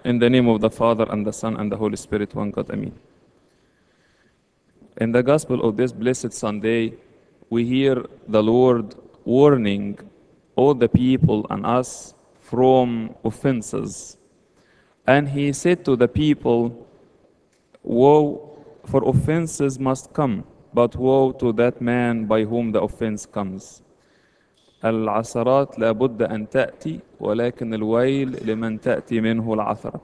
In the name of the Father, and the Son, and the Holy Spirit, one God, Amen. In the Gospel of this blessed Sunday, we hear the Lord warning all the people and us from offenses. And he said to the people, woe, for offenses must come, but woe to that man by whom the offense comes. العثرات لابد أن تأتي ولكن الويل لمن تأتي منه العثرة.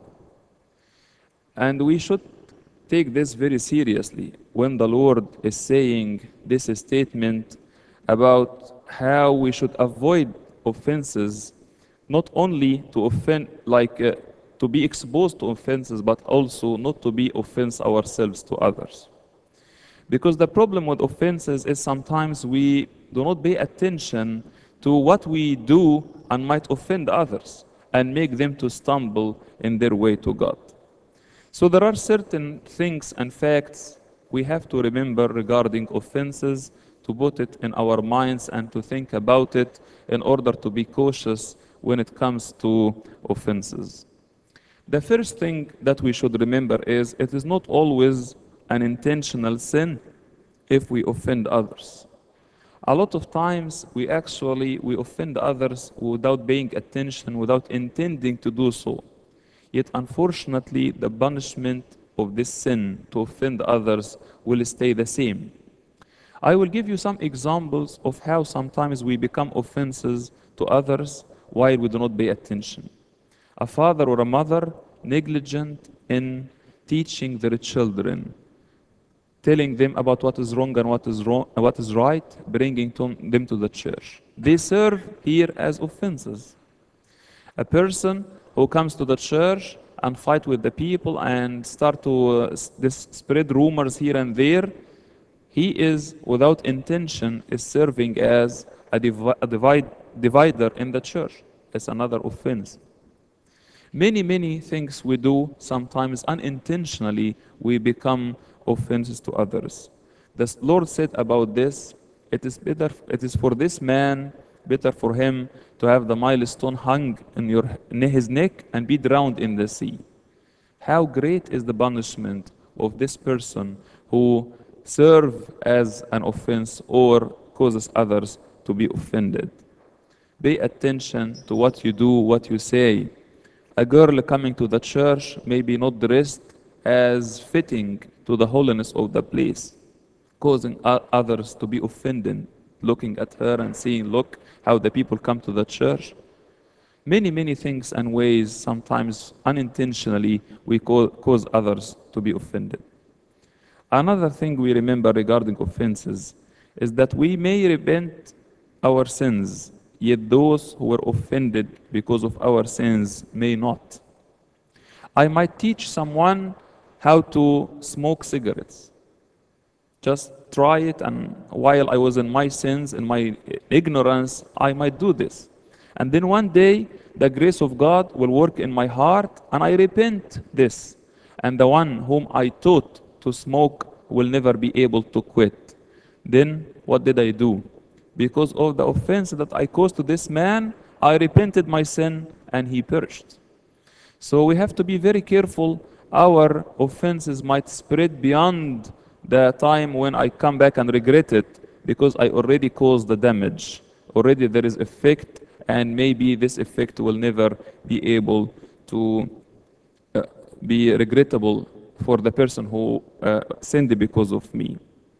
And we should take this very seriously when the Lord is saying this statement about how we should avoid offenses, not only to offend, to be exposed to offenses, but also not to be offense ourselves to others. Because the problem with offenses is sometimes we do not pay attention to what we do and might offend others and make them to stumble in their way to God. So there are certain things and facts we have to remember regarding offenses, to put it in our minds and to think about it in order to be cautious when it comes to offenses. The first thing that we should remember is it is not always an intentional sin if we offend others. A lot of times we offend others without paying attention, without intending to do so. Yet unfortunately the punishment of this sin to offend others will stay the same. I will give you some examples of how sometimes we become offenses to others while we do not pay attention. A father or a mother negligent in teaching their children, telling them about what is wrong and what is right, bringing them to the church. They serve here as offenses. A person who comes to the church and fight with the people and start to spread rumors here and there, he is, without intention, is serving as a divider in the church. It's another offense. Many things we do, sometimes unintentionally, we become offenses to others. The Lord said about this, it is for this man, better for him to have the milestone hung in his neck and be drowned in the sea. How great is the punishment of this person who serve as an offense or causes others to be offended. Pay attention to what you do, what you say. A girl coming to the church may be not dressed as fitting to the holiness of the place, causing others to be offended, looking at her and seeing, look how the people come to the church. Many things and ways, sometimes unintentionally, we cause others to be offended. Another thing we remember regarding offenses is that we may repent our sins, yet those who were offended because of our sins may not. I might teach someone how to smoke cigarettes. Just try it, and while I was in my sins, in my ignorance, I might do this. And then one day, the grace of God will work in my heart, and I repent this. And the one whom I taught to smoke will never be able to quit. Then what did I do? Because of the offense that I caused to this man, I repented my sin, and he perished. So we have to be very careful. Our offenses might spread beyond the time when I come back and regret it, because I already caused the damage. Already there is effect, and maybe this effect will never be able to be regrettable for the person who sinned because of me.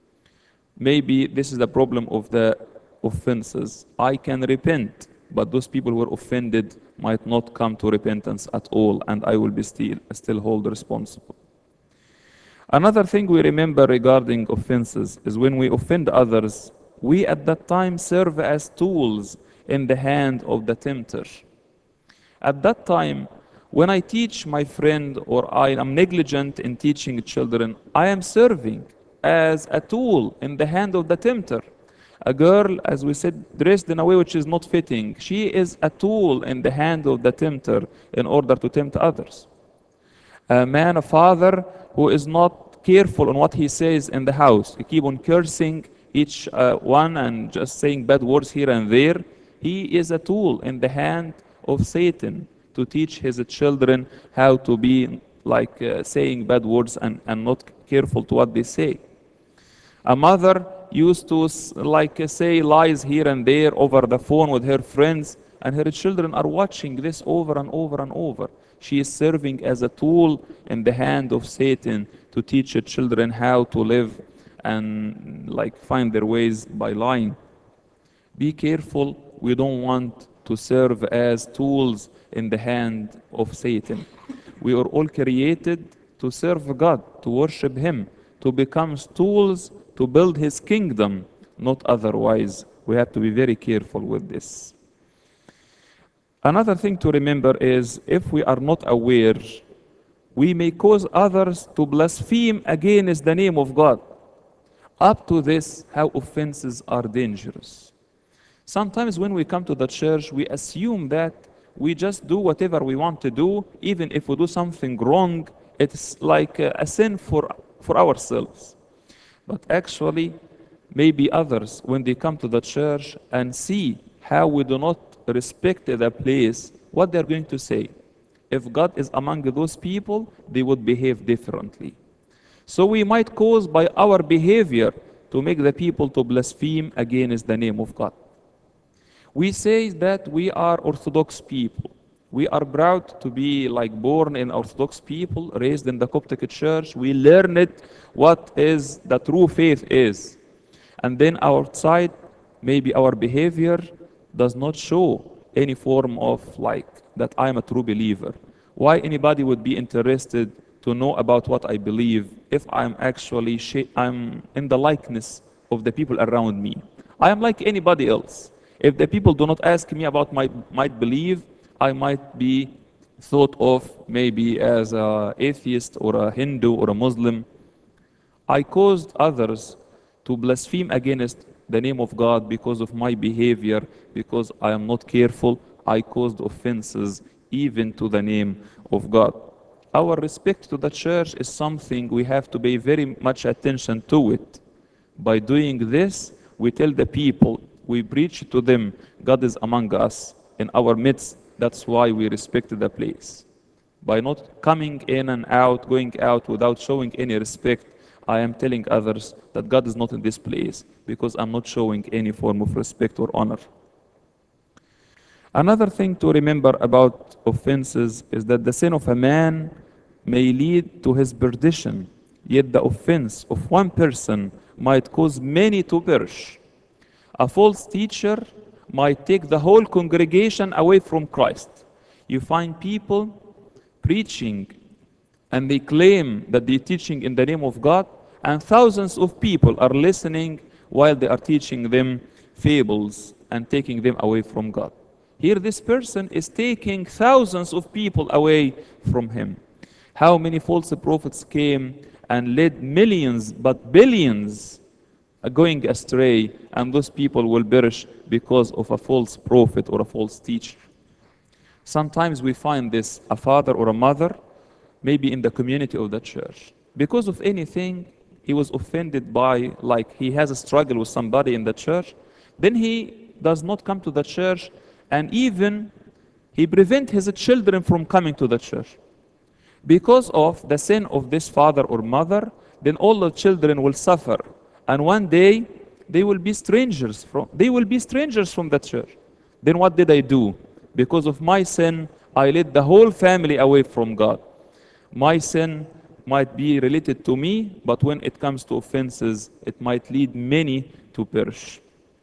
Maybe this is the problem of the offenses. I can repent, but those people who were offended might not come to repentance at all, and I will be still held responsible. Another thing we remember regarding offenses is when we offend others, we at that time serve as tools in the hand of the tempter. At that time, when I teach my friend or I am negligent in teaching children, I am serving as a tool in the hand of the tempter. A girl, as we said, dressed in a way which is not fitting, she is a tool in the hand of the tempter in order to tempt others. A man, a father, who is not careful on what he says in the house, he keep on cursing each one and just saying bad words here and there, he is a tool in the hand of Satan to teach his children how to be like saying bad words and not careful to what they say. A mother used to say lies here and there over the phone with her friends, and her children are watching this over and over and over. She is serving as a tool in the hand of Satan to teach her children how to live and find their ways by lying. Be careful, we don't want to serve as tools in the hand of Satan. We are all created to serve God, to worship Him, to become tools to build His kingdom, not otherwise. We have to be very careful with this. Another thing to remember is if we are not aware, we may cause others to blaspheme against the name of God. Up to this, how offenses are dangerous. Sometimes when we come to the church, we assume that we just do whatever we want to do, even if we do something wrong, it's like a sin for ourselves. But actually, maybe others, when they come to the church and see how we do not respect the place, what they're going to say. If God is among those people, they would behave differently. So we might cause by our behavior to make the people to blaspheme against the name of God. We say that we are Orthodox people. We are proud to be born in Orthodox people, raised in the Coptic Church. We learned what is the true faith is. And then outside, maybe our behavior does not show any form of that I am a true believer. Why anybody would be interested to know about what I believe if I'm actually I'm in the likeness of the people around me? I am like anybody else. If the people do not ask me about my belief, I might be thought of maybe as an atheist or a Hindu or a Muslim. I caused others to blaspheme against the name of God because of my behavior, because I am not careful. I caused offenses even to the name of God. Our respect to the church is something we have to pay very much attention to it. By doing this, we tell the people, we preach to them, God is among us, in our midst. That's why we respect the place. By not coming in and out, going out without showing any respect, I am telling others that God is not in this place because I'm not showing any form of respect or honor. Another thing to remember about offenses is that the sin of a man may lead to his perdition, yet the offense of one person might cause many to perish. A false teacher might take the whole congregation away from Christ. You find people preaching and they claim that they're teaching in the name of God, and thousands of people are listening while they are teaching them fables and taking them away from God. Here this person is taking thousands of people away from him. How many false prophets came and led millions, but billions going astray, and those people will perish because of a false prophet or a false teacher. Sometimes we find this, a father or a mother, maybe in the community of the church. Because of anything, he was offended by, he has a struggle with somebody in the church, then he does not come to the church, and even he prevents his children from coming to the church. Because of the sin of this father or mother, then all the children will suffer. And one day, they will be strangers from the church. Then what did I do? Because of my sin, I led the whole family away from God. My sin might be related to me, but when it comes to offenses, it might lead many to perish.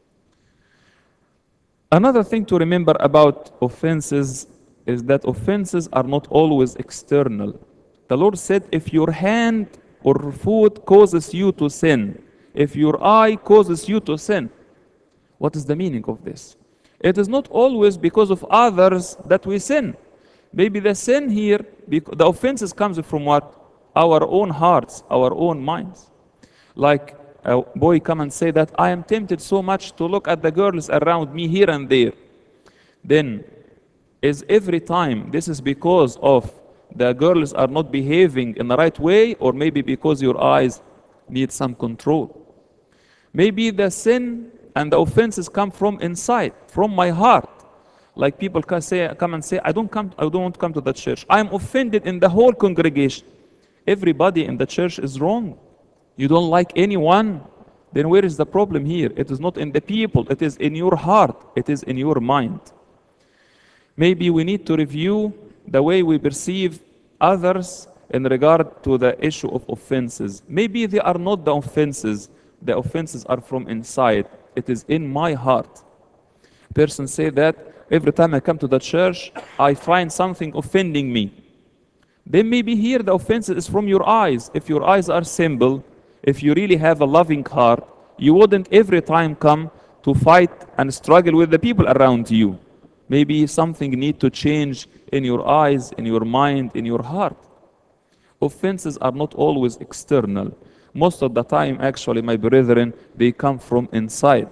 Another thing to remember about offenses is that offenses are not always external. The Lord said, if your hand or foot causes you to sin, if your eye causes you to sin. What is the meaning of this? It is not always because of others that we sin. Maybe the sin here, the offenses comes from what? Our own hearts, our own minds. Like a boy come and say that I am tempted so much to look at the girls around me here and there. Then is every time this is because of the girls are not behaving in the right way, or maybe because your eyes need some control? Maybe the sin and the offenses come from inside, from my heart. Like people come and say, I don't want to come to that church. I'm offended in the whole congregation. Everybody in the church is wrong. You don't like anyone, then where is the problem here? It is not in the people, it is in your heart, it is in your mind. Maybe we need to review the way we perceive others in regard to the issue of offenses. Maybe they are not the offenses are from inside. It is in my heart. Person say that every time I come to the church, I find something offending me. Then maybe here the offense is from your eyes. If your eyes are simple, if you really have a loving heart, you wouldn't every time come to fight and struggle with the people around you. Maybe something need to change in your eyes, in your mind, in your heart. Offenses are not always external. Most of the time, actually, my brethren, they come from inside.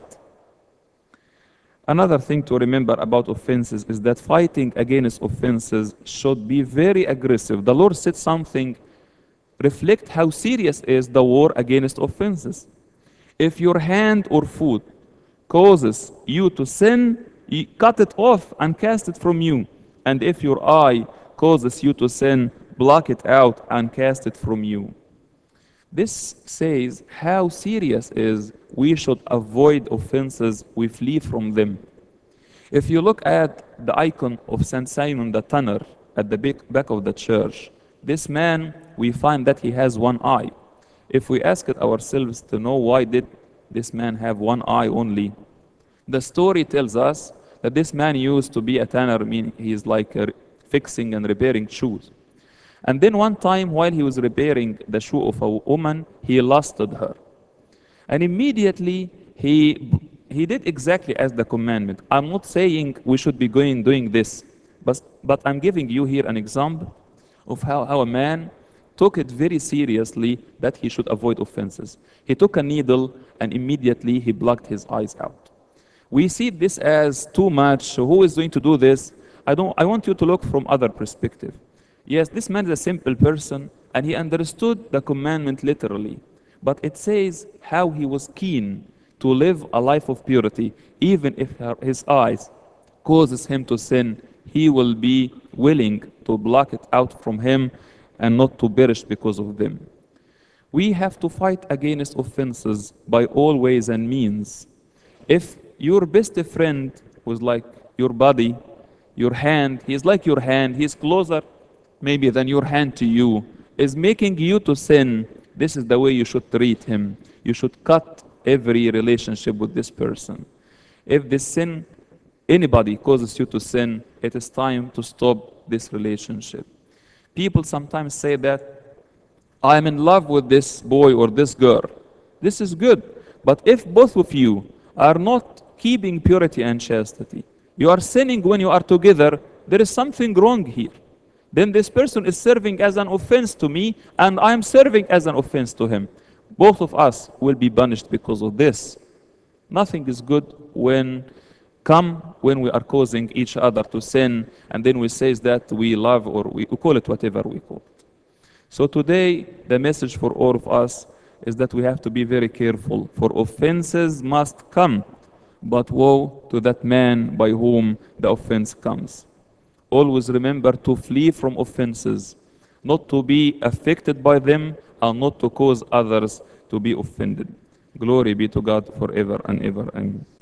Another thing to remember about offenses is that fighting against offenses should be very aggressive. The Lord said something, reflect how serious is the war against offenses. If your hand or foot causes you to sin, you cut it off and cast it from you. And if your eye causes you to sin, block it out and cast it from you. This says how serious is we should avoid offenses, we flee from them. If you look at the icon of Saint Simon the Tanner at the back of the church, this man, we find that he has one eye. If we ask it ourselves to know why did this man have one eye only, the story tells us that this man used to be a tanner, meaning he is like fixing and repairing shoes. And then one time while he was repairing the shoe of a woman, he lusted her. And immediately he did exactly as the commandment. I'm not saying we should be doing this, but I'm giving you here an example of how a man took it very seriously that he should avoid offenses. He took a needle and immediately he blocked his eyes out. We see this as too much. Who is going to do this? I want you to look from other perspective. Yes, this man is a simple person and he understood the commandment literally. But it says how he was keen to live a life of purity. Even if his eyes causes him to sin, he will be willing to block it out from him and not to perish because of them. We have to fight against offenses by all ways and means. If your best friend was like your body, your hand, he is like your hand, he is closer maybe than your hand to you, is making you to sin, this is the way you should treat him. You should cut every relationship with this person. If this sin, anybody causes you to sin, it is time to stop this relationship. People sometimes say that I'm in love with this boy or this girl. This is good. But if both of you are not keeping purity and chastity, you are sinning when you are together, there is something wrong here. Then this person is serving as an offense to me, and I am serving as an offense to him. Both of us will be punished because of this. Nothing is good when we are causing each other to sin, and then we say that we love or we call it whatever we call it. So today, the message for all of us is that we have to be very careful, for offenses must come, but woe to that man by whom the offense comes. Always remember to flee from offenses, not to be affected by them, and not to cause others to be offended. Glory be to God forever and ever. Amen.